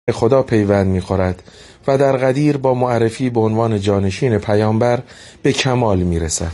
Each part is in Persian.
خدا پیوند می‌خورد و در غدیر با معرفی به عنوان جانشین پیامبر به کمال میرسد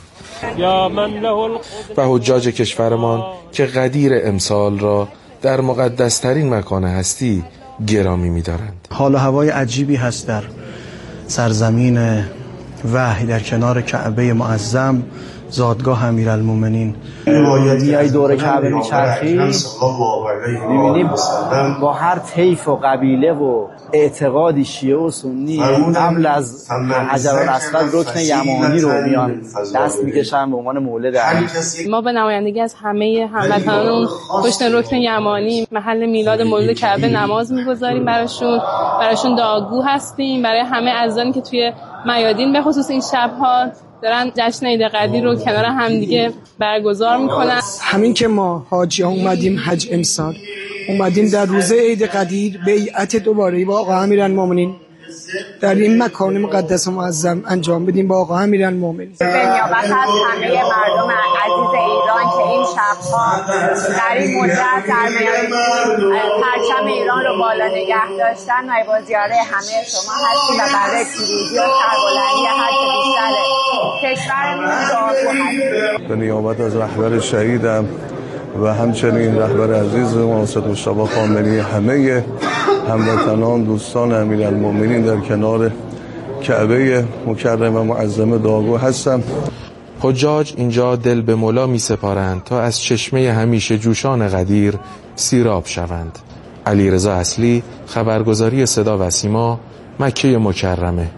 و حجاج کشورمان که غدیر امسال را در مقدس‌ترین مکان هستی گرامی می‌دارند. حال و هوای عجیبی هست در سرزمین وحی در کنار کعبه معظم، زادگاه امیرالمومنین. میای دور کعبه میچرخی، میبینیم با هر طیف و قبیله و اعتقادی شیعه و سنی قبل از حجرالاسود رکن یمانی رو میان دست میکشن به عنوان مولد علی. ما به نمایندگی از همه هموطنان پشت رکن یمانی محل میلاد مولد کعبه نماز میگذاریم، براشون دعاگو هستیم، برای همه عزیزانی که توی میادین به خصوص این شب‌ها دارن جشن عید قدیر رو کنار همدیگه برگزار میکنن. همین که ما حاجی‌ها اومدیم حج امسال، اومدیم در روز عید قدیر بیعت دوباره با آقا امیرالمومنین در این مکان مقدس و معظم انجام بدیم با آقا امیرالمومنین. به نیابت از همه مردم عزیز ایران که این شب‌ها در این مدت در میان پرچم ایران رو بالا نگه داشتن، نایب‌الزیاره همه شما هستیم و برای پیروزی و سربلندی هر چه بیشتر کشورمون دعاگو هستیم. به نیابت از رهبر شهیدم و همچنین رهبر عزیز ما اسدالشاه خامنه‌ای، همه هموطنان دوستان امیرالمومنین در کنار کعبه مکرمه معظمه دعاگو هستم. حجاج اینجا دل به مولا می سپارند تا از چشمه همیشه جوشان غدیر سیراب شوند. علیرضا اصلی، خبرگزاری صدا و سیما، مکه مکرمه.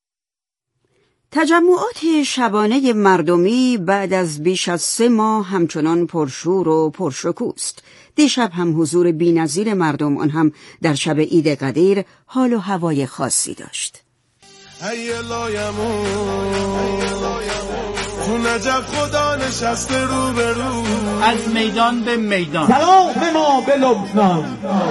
تجمعات شبانه مردمی بعد از بیش از 3 ماه همچنان پرشور و پرشکوست. دیشب هم حضور بی‌نظیر مردم، آن هم در شب عید قدیر، حال و هوای خاصی داشت. تو نجف خدا نشسته رو به رو، از میدان به میدان سلام ما به لبنان.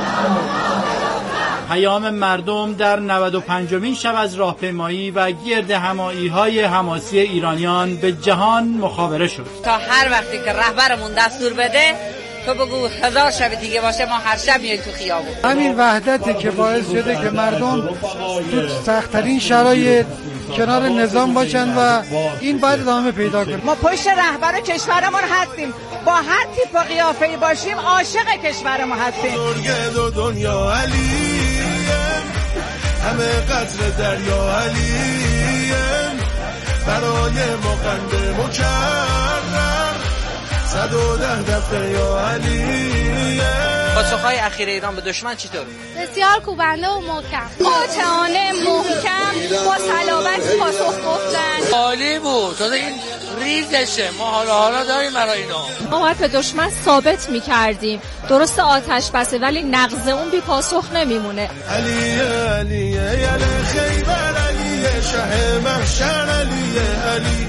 پیام مردم در 95مین شب از راهپیمایی و گرد همایی‌های حماسی ایرانیان به جهان مخابره شد. تا هر وقتی که رهبرمون دستور بده، تو بگو 1000 شب دیگه باشه، ما هر شب میایم تو خیابون. همین وحدتی که باعث شده که مردم تو سخت‌ترین شرایط کنار نظام باشن و این باید ادامه پیدا کنه. ما پشت رهبر کشورمون هستیم، با هر تیپ و قیافه‌ای باشیم عاشق کشورمون هستیم. دو دنیا علی، همه قطر دریا علی، برای مقند مکرم 110 دفعه یا علی. پاسخهای اخیر ایران به دشمن چطور؟ بسیار کوبنده و محکم، قاطعانه، محکم، با صلابت پاسخ گفتن. عالی بود. تازه این ریزشه، ما حالا داریم برای اینا. ما باید به دشمن ثابت می‌کردیم درست آتش بسه، ولی نقض اون بی پاسخ نمیمونه. علی علی یل خیبر علی شه محشر علی علی.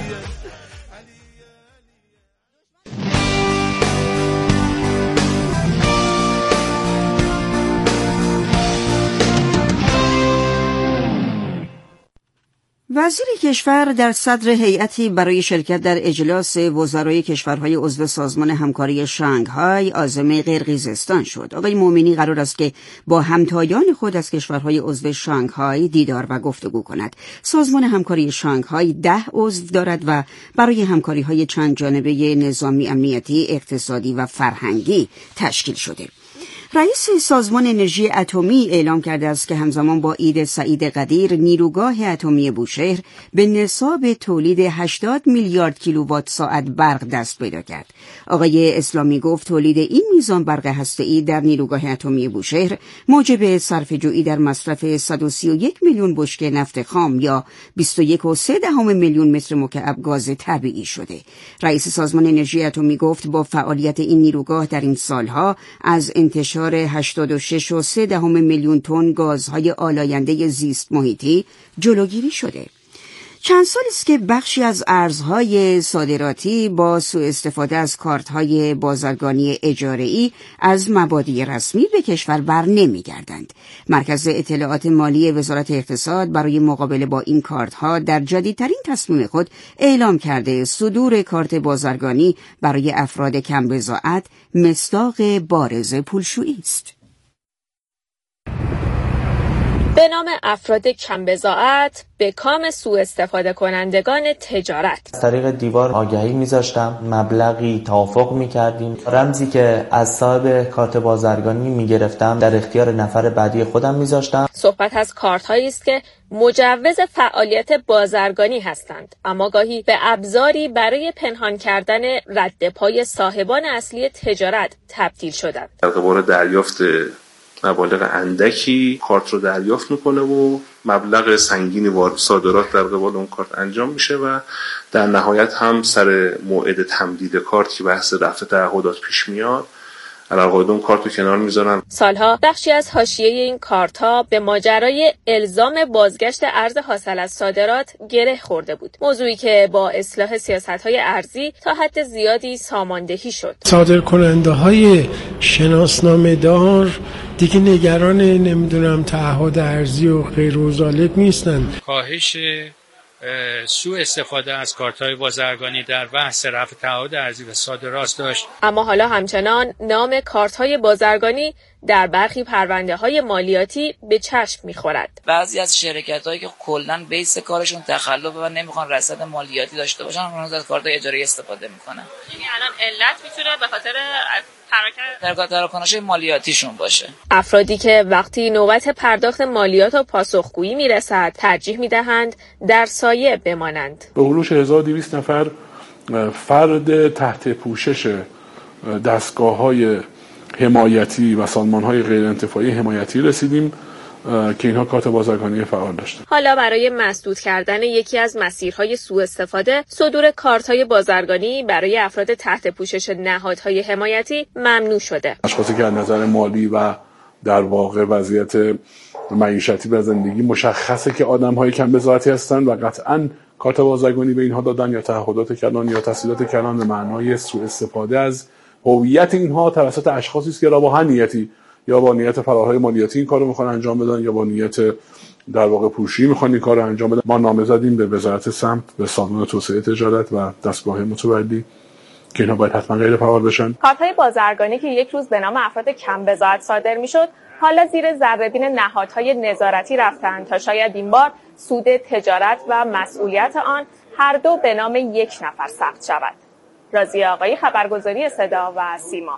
وزیر کشور در صدر هیئتی برای شرکت در اجلاس وزرای کشورهای عضو سازمان همکاری شانگهای عازم قرقیزستان شد. آقای مومنی قرار است که با همتایان خود از کشورهای عضو شانگهای دیدار و گفتگو کند. سازمان همکاری شانگهای 10 عضو دارد و برای همکاری‌های چند جانبه نظامی، امنیتی، اقتصادی و فرهنگی تشکیل شده. رئیس سازمان انرژی اتمی اعلام کرده است که همزمان با عید سعید قدیر نیروگاه اتمی بوشهر به نصاب تولید 80 میلیارد کیلووات ساعت برق دست پیدا کرد. آقای اسلامی گفت تولید این میزان برق هسته‌ای در نیروگاه اتمی بوشهر موجب صرفه‌جویی در مصرف 131 میلیون بشکه نفت خام یا 21.3 میلیون متر مکعب گاز طبیعی شده. رئیس سازمان انرژی اتمی گفت با فعالیت این نیروگاه در این سالها از انتشار 86.3 میلیون تن گازهای آلاینده زیست محیطی جلوگیری شده. چند سال است که بخشی از ارزهای صادراتی با سوء استفاده از کارت‌های بازرگانی اجاره‌ای از مبادی رسمی به کشور بر نمی‌گردند. مرکز اطلاعات مالی وزارت اقتصاد برای مقابله با این کارت‌ها در جدیدترین تصمیم خود اعلام کرده صدور کارت بازرگانی برای افراد کم بضاعت مصداق بارز پولشویی است. به نام افراد کم بضاعت به کام سوء استفاده کنندگان تجارت. از طریق دیوار آگهی میذاشتم، مبلغی توافق میکردیم، رمزی که از صاحب کارت بازرگانی میگرفتم در اختیار نفر بعدی خودم میذاشتم. صحبت از کارت هایی است که مجوز فعالیت بازرگانی هستند، اما گاهی به ابزاری برای پنهان کردن رد پای صاحبان اصلی تجارت تبدیل شدند. در قبال دریافت مبالغ اندکی کارت رو دریافت میکنه و مبلغ سنگینی صادرات در قبال اون کارت انجام میشه و در نهایت هم سر موعد تمدید کارت که بحث رفع تعهدات پیش میاد علاوه اون کارت رو کنار میذارن. سالها بخشی از حاشیه این کارت‌ها به ماجرای الزام بازگشت ارز حاصل از صادرات گره خورده بود، موضوعی که با اصلاح سیاست‌های ارزی تا حد زیادی ساماندهی شد. صادرکننده‌های شناسنامه دار دیگه نگران تعهد ارزی و غیر و ذالک نیستن. کاهش سوء استفاده از کارت‌های بازرگانی در بحث رفع تعهد ارزی و صادرات داشت. اما حالا همچنان نام کارت‌های بازرگانی در برخی پرونده‌های مالیاتی به چشم می‌خورد. بعضی از شرکت‌هایی که کلاً بیس کارشون تخلف و نمیخوان رصد مالیاتی داشته باشن، اونها از کارت‌های اجاری استفاده می‌کنن. یعنی الان علت میتونه به خاطر تراکنش مالیاتیشون باشه. افرادی که وقتی نوبت پرداخت مالیات و پاسخگویی میرسد ترجیح میدهند در سایه بمانند. به هلوش 1200 نفر فرد تحت پوشش دستگاه‌های حمایتی و سازمان‌های غیر انتفاعی حمایتی رسیدیم که اینها کارت بازرگانی فعال داشتن. حالا برای مسدود کردن یکی از مسیرهای سوء استفاده، صدور کارت‌های بازرگانی برای افراد تحت پوشش نهادهای حمایتی ممنوع شده. اشخاصی که از نظر مالی و در واقع وضعیت معیشتی و زندگی مشخصه که آدم‌های کم بضاعتی هستند و قطعاً کارت بازرگانی به اینها دادن یا تعهدات کردن یا تسهیلات کردن به معنای سوء استفاده از هویت اینها توسط اشخاصی است که با هر نیتی یا با نیت فرارهای مالیاتی این کارو میخوان انجام بدن یا با نیت در واقع پوشی میخوان این کارو انجام بدن. ما نامه زدیم به وزارت سمت، به سازمان توسعه تجارت و دستگاه متولی که اینا باید حتما غیر فعال بشن. کارت‌های بازرگانی که یک روز به نام افراد کم بضاعت صادر میشد، حالا زیر ذره‌بین نهادهای نظارتی رفتند تا شاید این بار سود تجارت و مسئولیت آن هر دو به نام یک نفر ثبت شود. راضیه آقایی، خبرگزاری صدا و سیما.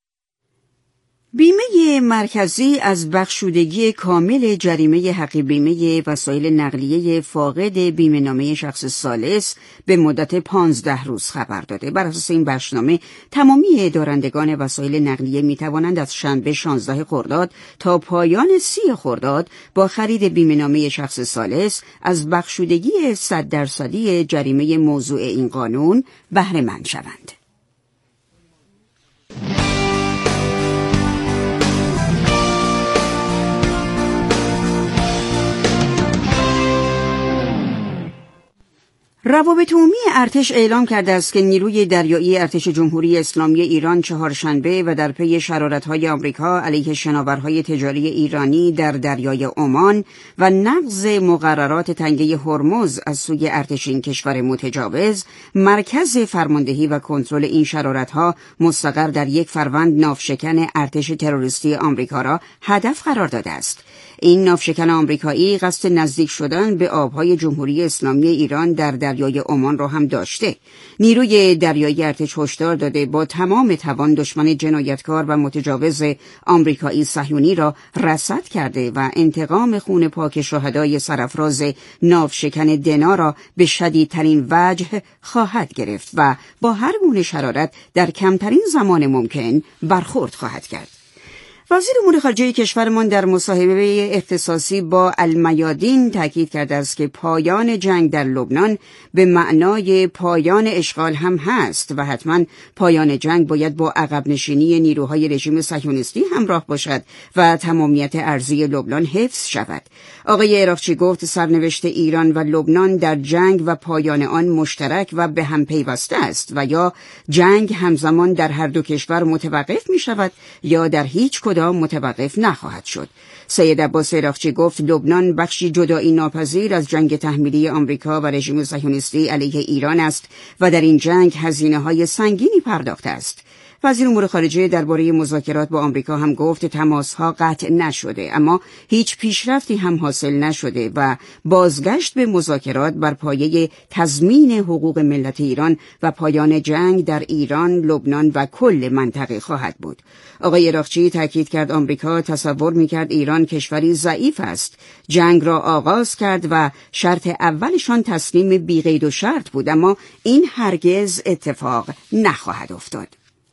بیمه مرکزی از بخشودگی کامل جریمه حق بیمه وسایل نقلیه فاقد بیمه‌نامه شخص ثالث به مدت 15 روز خبر داده. بر اساس این بخشنامه تمامی دارندگان وسایل نقلیه می توانند از شنبه 16 خرداد تا پایان 30 خرداد با خرید بیمه‌نامه شخص ثالث از بخشودگی 100% جریمه موضوع این قانون بهره مند شوند. روابط عمومی ارتش اعلام کرده است که نیروی دریایی ارتش جمهوری اسلامی ایران چهارشنبه و در پی شرارت‌های آمریکا علیه شناورهای تجاری ایرانی در دریای عمان و نقض مقررات تنگه هرمز از سوی ارتش این کشور متجاوز، مرکز فرماندهی و کنترل این شرارت‌ها مستقر در 1 فروند ناوشکن ارتش تروریستی آمریکا را هدف قرار داده است. این ناوشکن آمریکایی قصد نزدیک شدن به آبهای جمهوری اسلامی ایران در دریای عمان را هم داشته. نیروی دریایی ارتش هشدار داده با تمام توان دشمن جنایتکار و متجاوز آمریکایی صهیونی را رصد کرده و انتقام خون پاک شهدای سرافراز ناوشکن دنا را به شدیدترین وجه خواهد گرفت و با هر گونه شرارت در کمترین زمان ممکن برخورد خواهد کرد. وزیر امور خارجه کشورمان در مصاحبه اختصاصی با المیادین تاکید کرده است که پایان جنگ در لبنان به معنای پایان اشغال هم هست و حتما پایان جنگ باید با عقب نشینی نیروهای رژیم صهیونیستی همراه باشد و تمامیت ارضی لبنان حفظ شود. آقای عراقچی گفت سرنوشت ایران و لبنان در جنگ و پایان آن مشترک و به هم پیوسته است و یا جنگ همزمان در هر دو کشور متوقف می شود یا در هیچ کدام متوقف نخواهد شد. سید عباس عراقچی گفت لبنان بخشی جدایی ناپذیر از جنگ تحمیلی آمریکا و رژیم صهیونیستی علیه ایران است و در این جنگ هزینه‌های سنگینی پرداخته است. وزیر امور خارجه درباره مذاکرات با آمریکا هم گفت تماس‌ها قطع نشده، اما هیچ پیشرفتی هم حاصل نشده و بازگشت به مذاکرات بر پایه تضمین حقوق ملت ایران و پایان جنگ در ایران، لبنان و کل منطقه خواهد بود. آقای عراقچی تاکید کرد آمریکا تصور می‌کرد ایران کشوری ضعیف است، جنگ را آغاز کرد و شرط اولشان تسلیم بی‌قید و شرط بود، اما این هرگز اتفاق نخواهد افتاد.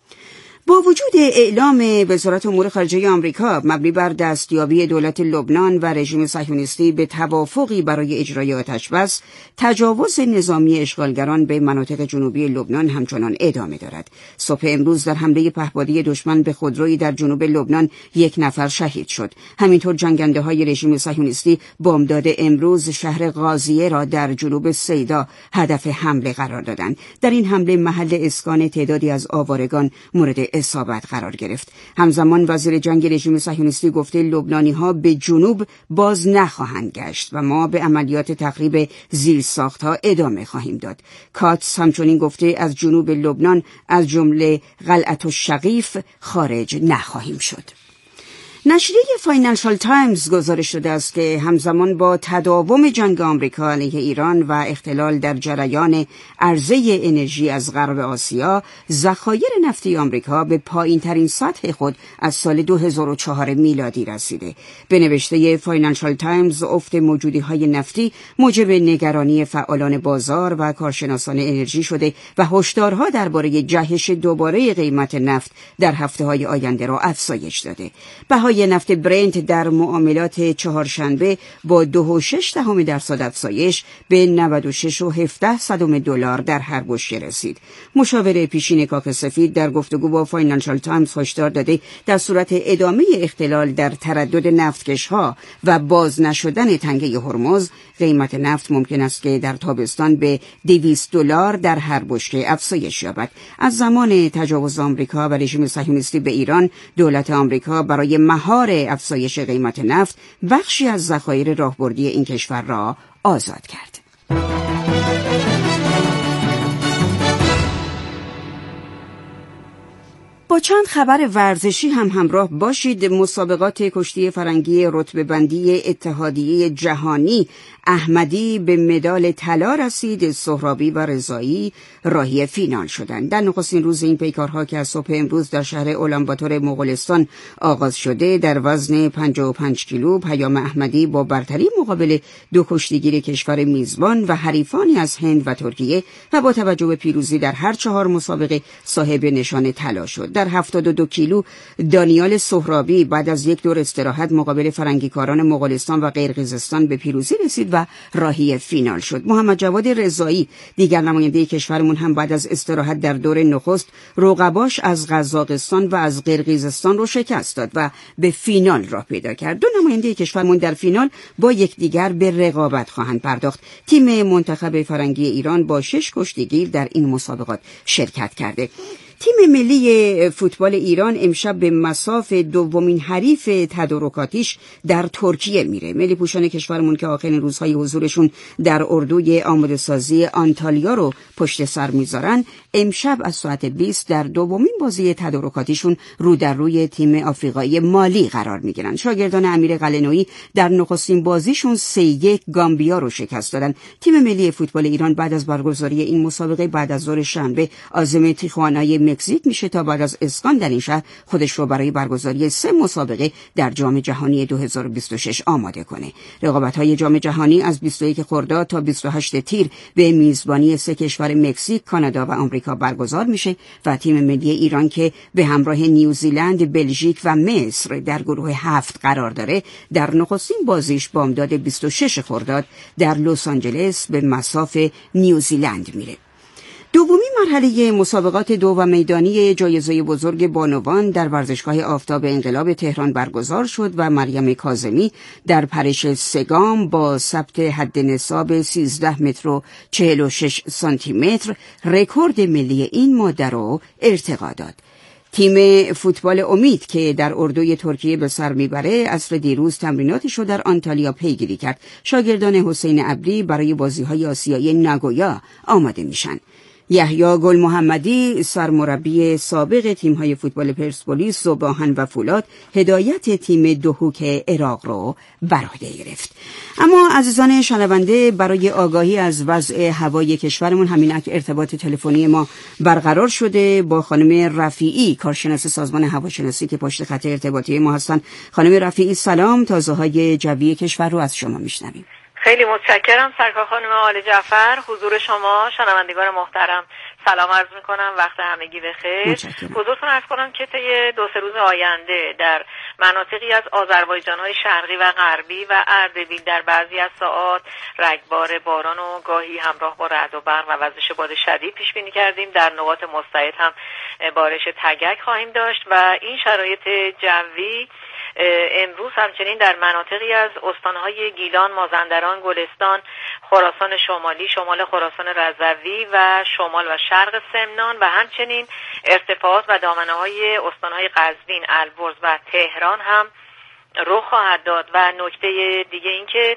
با وجود اعلام وزارت امور خارجه آمریکا مبنی بر دستیابی دولت لبنان و رژیم صهیونیستی به توافقی برای اجرای آتشبس، تجاوز نظامی اشغالگران به مناطق جنوبی لبنان همچنان ادامه دارد. صبح امروز در حمله پهپادی دشمن به خودرویی در جنوب لبنان 1 نفر شهید شد. همینطور جنگنده‌های رژیم صهیونیستی بامداد امروز شهر غازیه را در جنوب سیدا هدف حمله قرار دادند. در این حمله محل اسکان تعدادی از آوارگان مورد اصابت قرار گرفت. همزمان وزیر جنگ رژیم صهیونیستی گفته لبنانی‌ها به جنوب باز نخواهند گشت و ما به عملیات تخریب زیرساخت‌ها ادامه خواهیم داد. کاتس همچنین گفته از جنوب لبنان از جمله قلعة الشقیف خارج نخواهیم شد. نشریه فاینانشال تایمز گزارش داده است که همزمان با تداوم جنگ آمریکا علیه ایران و اختلال در جریان عرضه انرژی از غرب آسیا، ذخایر نفتی آمریکا به پایین‌ترین سطح خود از سال 2004 میلادی رسیده. به نوشته فاینانشال تایمز، افت موجودی‌های نفتی موجب نگرانی فعالان بازار و کارشناسان انرژی شده و هشدارها درباره جهش دوباره قیمت نفت در هفته‌های آینده را افزایش داده. بهای نفت برنت در معاملات چهارشنبه با 2.6% افزایش به 96.17 دلار در هر بشکه رسید. مشاور پیشین کاخ سفید در گفتگو با فاینانشال تایمز هشدار داده در صورت ادامه اختلال در تردد نفتکش‌ها و باز نشدن تنگه هرمز، قیمت نفت ممکن است که در تابستان به $200 در هر بشکه افزایش یابد. از زمان تجاوز آمریکا و رژیم صهیونیستی به ایران، دولت آمریکا برای مهار افزایش قیمت نفت بخشی از ذخایر راهبردی این کشور را آزاد کرد. با چند خبر ورزشی هم همراه باشید. مسابقات کشتی فرنگی رتبه بندی اتحادیه جهانی، احمدی به مدال طلا رسید، سهرابی و رضایی راهی فینال شدند. در نخستین روز این پیکارها که از صبح امروز در شهر اولانباتور مغولستان آغاز شده، در وزن 55 کیلو پیام احمدی با برتری مقابل 2 کشتیگیر کشور میزبان و حریفانی از هند و ترکیه و با توجه به پیروزی در هر 4 مسابقه صاحب نشان طلا شد. در 72 کیلو دانیال سهرابی بعد از 1 دور استراحت مقابل فرنگیکاران مغولستان و قرقیزستان به پیروزی رسید و راهی فینال شد. محمد جواد رضایی، دیگر نماینده کشورمون، هم بعد از استراحت در دور نخست رقباش از قزاقستان و از قرقیزستان رو شکست داد و به فینال راه پیدا کرد. 2 نماینده کشورمون در فینال با یکدیگر به رقابت خواهند پرداخت. تیم منتخب فرنگی ایران با 6 کشتیگیر در این مسابقات شرکت کرده. تیم ملی فوتبال ایران امشب به مصاف دومین حریف تدارکاتیش در ترکیه میره. ملی پوشان کشورمون که آخرین روزهای حضورشون در اردوی آماده سازی آنتالیا رو پشت سر میذارن، امشب از ساعت 20 در دومین بازی تدارکاتیشون رو در روی تیم آفریقایی مالی قرار میگیرن. شاگردان امیر قلعه‌نویی در نخستین بازیشون 3-1 گامبیا رو شکست دادن. تیم ملی فوتبال ایران بعد از برگزاری این مسابقه بعد از ظهر شنبه عازم تیخوانای مکزیک میشه تا بعد از اسکان در این شهر خودش رو برای برگزاری 3 مسابقه در جام جهانی 2026 آماده کنه. رقابت‌های جام جهانی از 21 خرداد تا 28 تیر به میزبانی 3 کشور مکزیک، کانادا و آمریکا برگزار میشه و تیم ملی ایران که به همراه نیوزیلند، بلژیک و مصر در گروه 7 قرار داره، در نخستین بازیش بامداد 26 خرداد در لس آنجلس به مصاف نیوزیلند میره. دومین مرحله مسابقات 2 میدانی جایزه بزرگ بانوان در ورزشگاه آفتاب انقلاب تهران برگزار شد و مریم کاظمی در پرش 3 گام با ثبت حد نصاب 13 متر و 46 سانتی متر رکورد ملی این ماده را ارتقا داد. تیم فوتبال امید که در اردوی ترکیه به سر میبره، عصر دیروز تمریناتش رو در آنتالیا پیگیری کرد. شاگردان حسین ابری برای بازی‌های آسیایی ناگویا آماده میشن. یحیی گل محمدی سرمربی سابق تیم‌های فوتبال پرسپولیس و باهن و فولاد هدایت تیم دهوک عراق رو بر عهده گرفت. اما عزیزان شنونده، برای آگاهی از وضع هوای کشورمون همینک ارتباط تلفنی ما برقرار شده با خانم رفیعی، کارشناس سازمان هواشناسی که پشت خط ارتباطی ما هستن. خانم رفیعی سلام، تازه‌های جوی کشور رو از شما میشنویم. خیلی متشکرم سرکار خانم آل جعفر. حضور شما شنوندگان محترم سلام عرض میکنم، وقت همگی بخیر. حضورتون عرض کنم که طی 2-3 روز آینده در مناطقی از آذربایجان‌های شرقی و غربی و اردبیل در بعضی از ساعات رگبار باران و گاهی همراه با رعد و برق و وزش باد شدید پیش بینی کردیم. در نقاط مستعد هم بارش تگک خواهیم داشت و این شرایط جوی امروز همچنین در مناطقی از استانهای گیلان، مازندران، گلستان، خراسان شمالی، شمال خراسان رضوی و شمال و شرق سمنان و همچنین ارتفاعات و دامنه‌های استانهای قزوین، البرز و تهران هم رخ خواهد داد. و نکته دیگه این که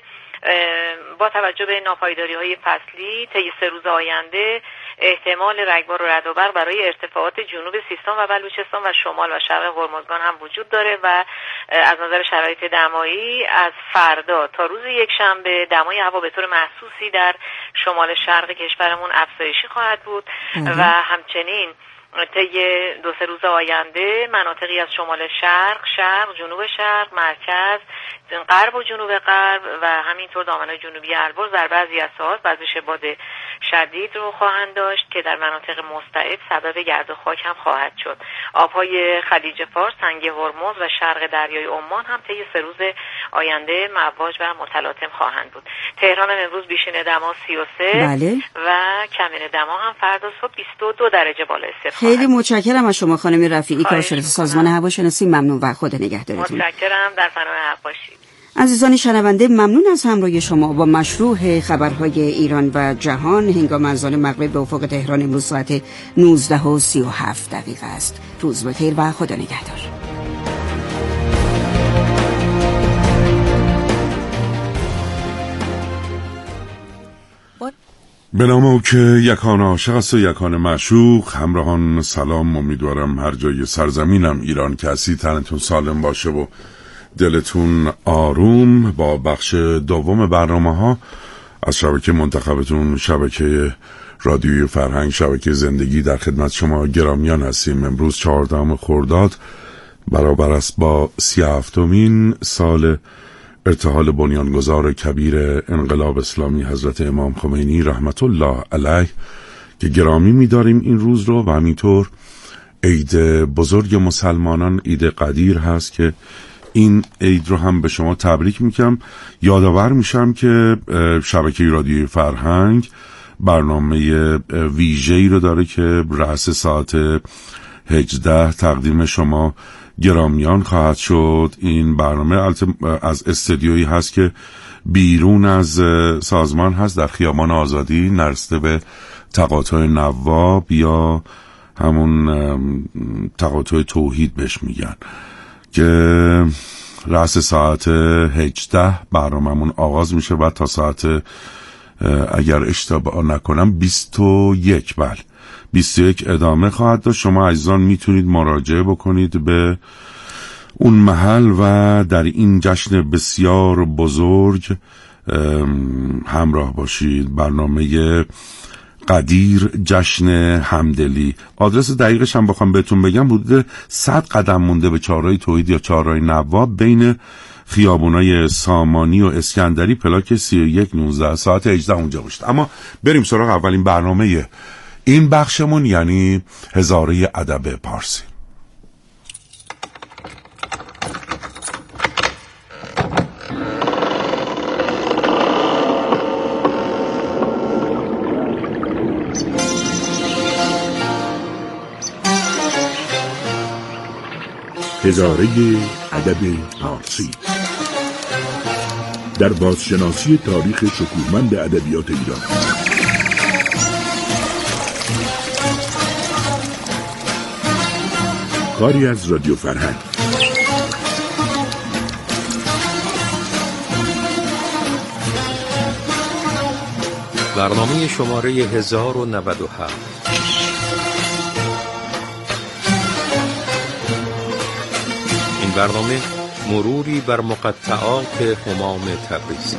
با توجه به ناپایداری‌های فصلی طی 3 روز آینده احتمال رگبار و رعد و برق برای ارتفاعات جنوب سیستان و بلوچستان و شمال و شرق هرمزگان هم وجود داره و از نظر شرایط دمایی از فردا تا روز یکشنبه دمای هوا به طور محسوسی در شمال شرق کشورمون افزایشی خواهد بود و همچنین طی 2-3 روز آینده مناطقی از شمال شرق، جنوب شرق، مرکز، غرب و جنوب غرب و همینطور دامنه جنوبی البرز در بعضی از ساعات وزش باد شدید رو خواهند داشت که در مناطق مستعد سبب گرد و خاک هم خواهد شد. آبهای خلیج فارس، تنگه هرمز و شرق دریای عمان هم طی 3 روز آینده مواج و متلاطم خواهند بود. تهران هم امروز بیشین دما 33 و کمین دما هم فردا صبح 22 درجه بالای صفر. خیلی متشکرم از شما خانم رفیعی، کارشناس سازمان هواشناسی. ممنون و خدا نگهدارتون. متشکرم، در پناه حق باشید. عزیزان شنونده، ممنون از همراهی شما با مشروع خبرهای ایران و جهان. هنگام اذان مغرب به افق تهران امروز ساعت 19:37 است. روز بخیر و خدا نگهدار. به نام او که یکان عاشق است و یکان معشوق. همراهان سلام، امیدوارم هر جای سرزمینم ایران که هستی تنتون سالم باشه و دلتون آروم. با بخش دوم برنامه‌ها از شبکه منتخبتون، شبکه رادیوی فرهنگ، شبکه زندگی، در خدمت شما گرامیان هستیم. امروز 14 خرداد برابر است با 37مین سال ارتحال بنیانگذار کبیر انقلاب اسلامی حضرت امام خمینی رحمت الله علیه که گرامی می‌داریم این روز رو. و همینطور عید بزرگ مسلمانان، عید قدیر هست که این عید رو هم به شما تبریک میگم. یادآور میشم که شبکه رادیوی فرهنگ برنامه ویژه‌ای رو داره که رأس ساعت 18 تقدیم شما گرامیان خواهد شد. این برنامه از استودیویی هست که بیرون از سازمان هست، در خیابان آزادی نرسیده به تقاطع نواب یا همون تقاطع توحید بهش میگن، که رأس ساعت 18 برنامه‌مون آغاز میشه و تا ساعت اگر اشتباه نکنم 21 ادامه خواهد داشت. شما عزیزان میتونید مراجعه بکنید به اون محل و در این جشن بسیار بزرگ همراه باشید. برنامه قدیر، جشن همدلی. آدرس دقیقش هم بخوام بهتون بگم، حدود 100 قدم مونده به چهارراه توحید یا چهارراه نواب بین خیابونای سامانی و اسکندری، پلاک 3119. ساعت 18 اونجا باشید. اما بریم سراغ اولین برنامه این بخشمون، یعنی هزاره ادب پارسی. هزاره ادب پارسی در بازشناسی تاریخ شکوهمند ادبیات ایران. کاری از رادیو فرهنگ. برنامه شماره 1097 برنامه مروری بر مقطعات همام تبریزی.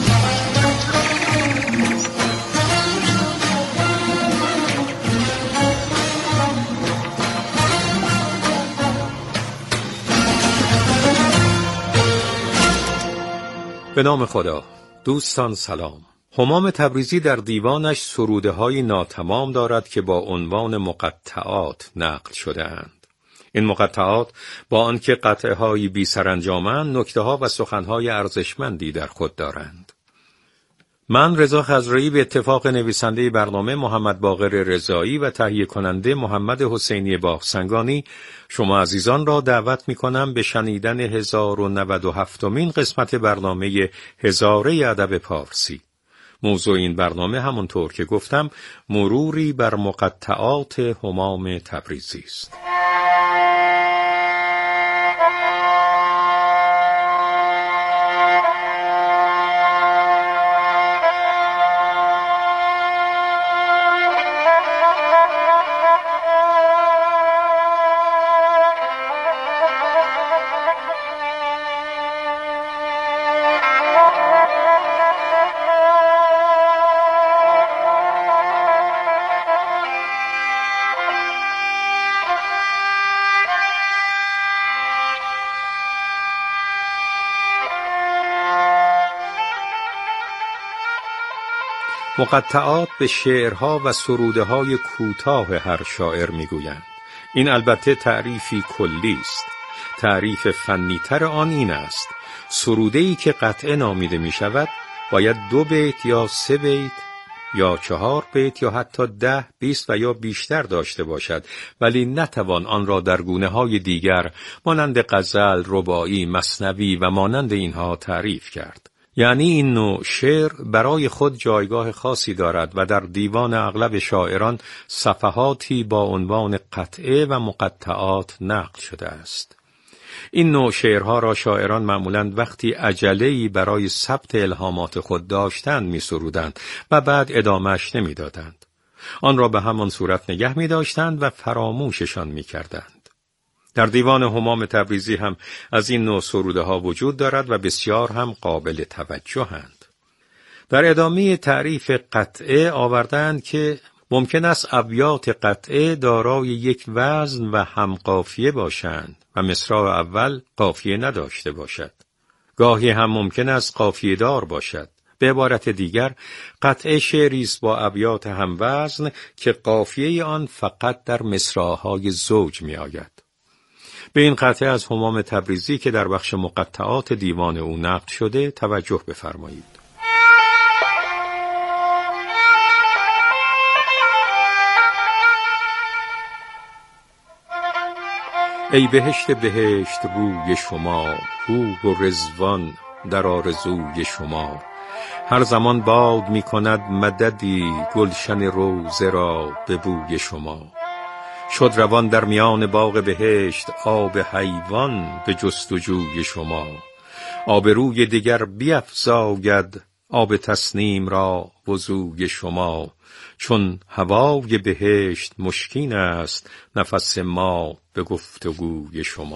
به نام خدا. دوستان سلام. همام تبریزی در دیوانش سروده‌های ناتمام دارد که با عنوان مقطعات نقل شده اند. این مقطعات با آنکه قطعه‌های بی سرانجامند، نکته‌ها و سخن‌های ارزشمندی در خود دارند. من رضا خضرایی به اتفاق نویسنده برنامه محمد باقر رضایی و تهیه کننده محمد حسینی باغسنگانی شما عزیزان را دعوت می‌کنم به شنیدن 1097مین قسمت برنامه هزاره ادب پارسی. موضوع این برنامه همونطور که گفتم مروری بر مقطعات همام تبریزی است. مقطعات به شعرها و سروده‌های کوتاه هر شاعر می‌گویند. این البته تعریفی کلی است. تعریف فنی‌تر آن این است: سروده‌ای که قطعه نامیده می‌شود باید 2 بیت یا 3 بیت یا 4 بیت یا حتی 10، 20 و یا بیشتر داشته باشد، ولی نتوان آن را در گونه‌های دیگر مانند غزل، رباعی، مثنوی و مانند اینها تعریف کرد. یعنی این نوع شعر برای خود جایگاه خاصی دارد و در دیوان اغلب شاعران صفحاتی با عنوان قطعه و مقطعات نقل شده است. این نوع شعرها را شاعران معمولاً وقتی عجله‌ای برای ثبت الهامات خود داشتند می‌سرودند و بعد ادامه‌اش نمی‌دادند. آن را به همان صورت نگه می‌داشتند و فراموششان می‌کردند. در دیوان همام تبریزی هم از این نوع سروده‌ها وجود دارد و بسیار هم قابل توجهند. در ادامه تعریف قطعه آوردند که ممکن است ابیات قطعه دارای یک وزن و هم قافیه باشند و مصرع اول قافیه نداشته باشد. گاهی هم ممکن است قافیه دار باشد. به عبارت دیگر قطعه شعری است با ابیات هم وزن که قافیه آن فقط در مصرع‌های زوج می آید. به این قطعه از همام تبریزی که در بخش مقطعات دیوان او نقل شده توجه بفرمایید. ای بهشت بهشت روی شما، حور و رضوان در آرزوی شما. هر زمان باد می کند مددی، گلشن روضه را به بوی شما. شد روان در میان باغ بهشت، آب حیوان به جستجوی شما. آب روی دیگر بیفزاید، آب تسنیم را وضوی شما. چون هوای بهشت مشکین است، نفس ما به گفتگوی شما.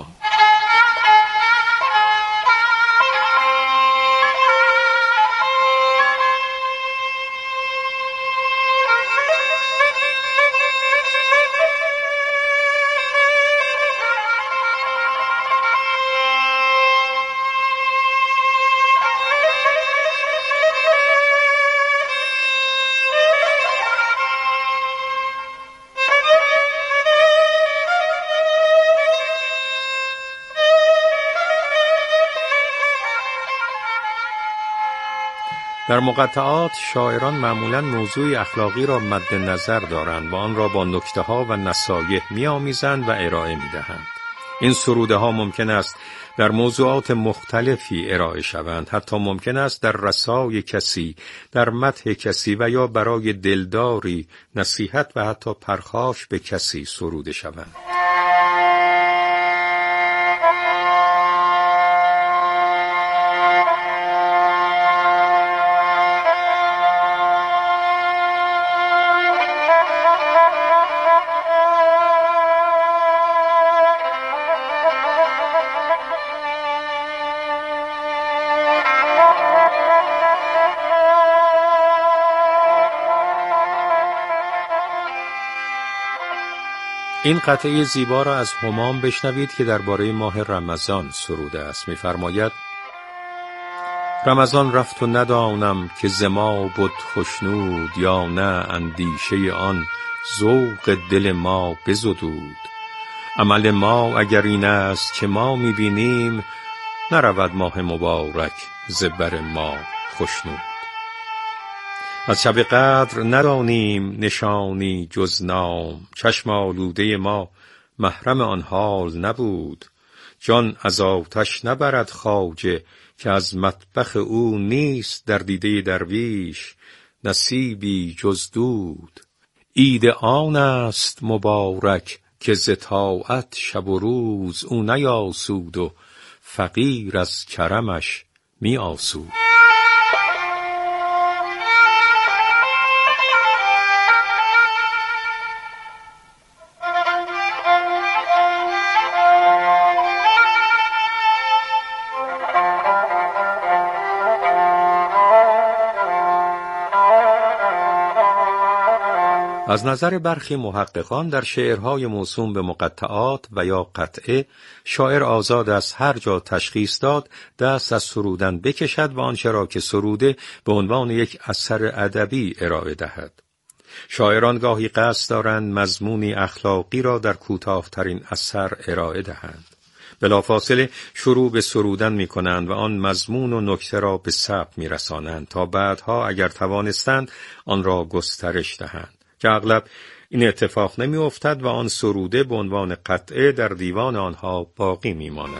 در مقطعات شاعران معمولاً موضوع اخلاقی را مد نظر دارند و آن را با نکته‌ها و نصایح می‌آمیزند و ارائه می‌دهند. این سروده‌ها ممکن است در موضوعات مختلفی ارائه شوند، حتی ممکن است در رسای کسی، در مدح کسی و یا برای دلداری، نصیحت و حتی پرخاش به کسی سروده شوند. این قطعه زیبا را از همام بشنوید که درباره ماه رمضان سروده است. می‌فرماید: رمضان رفت و ندانم که ز ما بد خشنود، یا نه اندیشه آن ذوق دل ما بزدود. عمل ما اگر این است که ما می‌بینیم، نرود ماه مبارک ز بر ما خشنود. از شب قدر ندانیم نشانی جز نام، چشم آلوده ما محرم آن حال نبود. جان از آتش نبرد خواجه که از مطبخ او نیست در دیده درویش نصیبی جز دود. عید آن است مبارک که ز طاعت شب و روز او نیاسود و فقیر از کرمش می آسود. از نظر برخی محققان در شعرهای موسوم به مقطعات و یا قطعه، شاعر آزاد است هر جا تشخیص داد دست از سرودن بکشد و آنچه را که سروده به عنوان یک اثر ادبی ارائه دهد. شاعران گاهی قصد دارند مضمونی اخلاقی را در کوتاه‌ترین اثر ارائه دهند. بلافاصله شروع به سرودن می کنند و آن مضمون و نکته را به ثبت می رسانند تا بعدها اگر توانستند آن را گسترش دهند، که اغلب این اتفاق نمی افتد و آن سروده به عنوان قطعه در دیوان آنها باقی می ماند.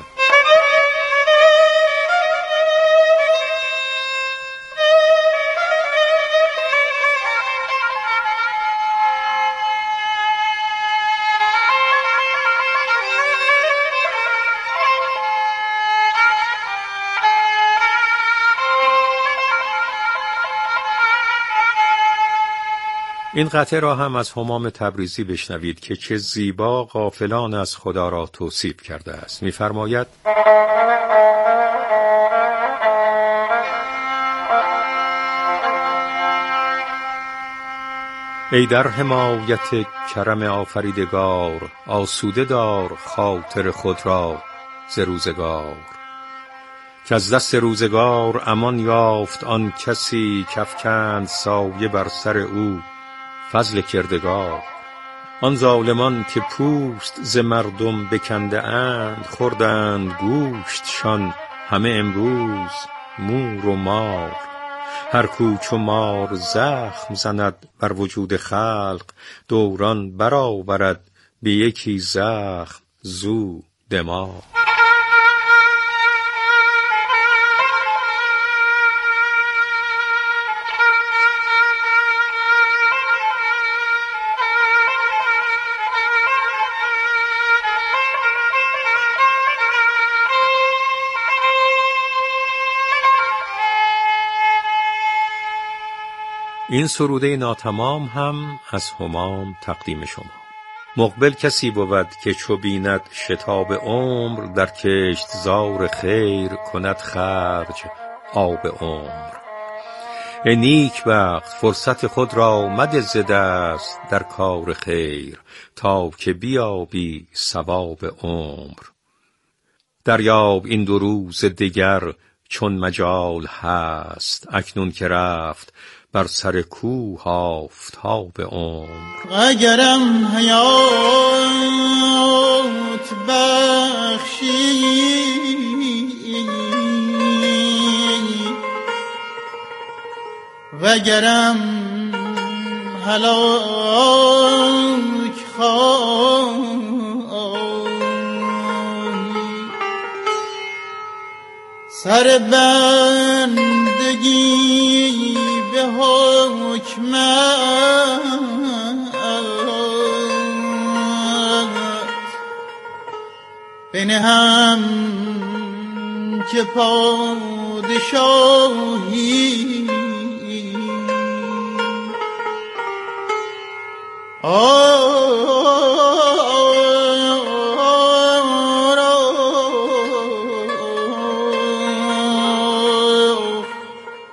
این قطعه را هم از همام تبریزی بشنوید که چه زیبا غافلان از خدا را توصیف کرده است. می‌فرماید: ای در حمایت کرم آفریدگار، آسوده دار خاطر خود را ز روزگار. که از دست روزگار امان یافت آن کسی کافکند سایه بر سر او فضل کردگار. آن ظالمان که پوست ز مردم بکنده اند، خوردند گوشتشان همه امروز مور و مار. هر کو چو مار زخم زند بر وجود خلق، دوران برآورد به یکی زخم زو دماغ. این سروده ناتمام هم از همام تقدیم شما. مقبل کسی بود که چو بیند شتاب عمر، در کشتزار خیر کند خرج آب عمر. ای نیک بخت فرصت خود را مده ز دست در کار خیر، تا که بیابی ثواب عمر. دریاب این 2 روز دگر چون مجال هست، اکنون که رفت بر سر کوه آفتاب عمر. اگرم حیات بخشی وگرم هلاک خواهی، سر بندگی به حکمت بنهم که پادشاهی.